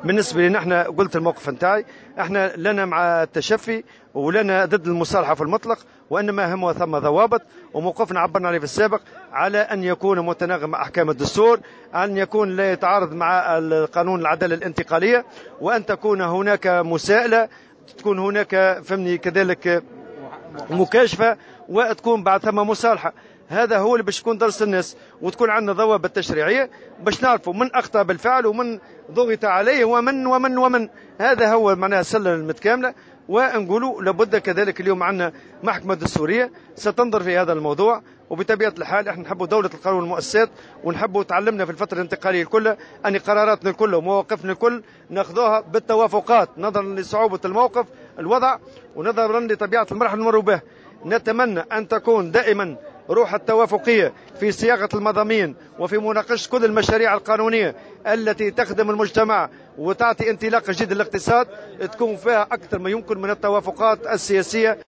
بالنسبة لنا احنا قلت الموقف نتاعي، احنا لنا مع التشفي ولنا ضد المصالحة في المطلق، وإنما هم ثم ضوابط، وموقفنا عبرنا عليه في السابق على أن يكون متناغم مع أحكام الدستور، أن يكون لا يتعارض مع القانون العدالة الانتقالية، وأن تكون هناك مساءلة، تكون هناك فهمني كذلك مكاشفة، وتكون بعد ثم مصالحة. هذا هو اللي باش يكون درس الناس، وتكون عندنا ضوابط تشريعية باش نعرفوا من أخطأ بالفعل ومن ضغط عليه ومن هذا هو معناها السلة المتكاملة. ونقولوا لابد كذلك اليوم عندنا محكمة دستورية ستنظر في هذا الموضوع، وبطبيعة الحال احنا نحبوا دولة القانون والمؤسسات، ونحبوا تعلمنا في الفترة الانتقالية الكل أن قراراتنا الكل ومواقفنا الكل ناخذوها بالتوافقات نظرا لصعوبة الموقف الوضع ونظرا لطبيعة المرحلة المر بها. نتمنى أن تكون دائما روح التوافقية في صياغة المضامين وفي مناقشة كل المشاريع القانونية التي تخدم المجتمع وتعطي انطلاق جديد للاقتصاد، تكون فيها أكثر ما يمكن من التوافقات السياسية.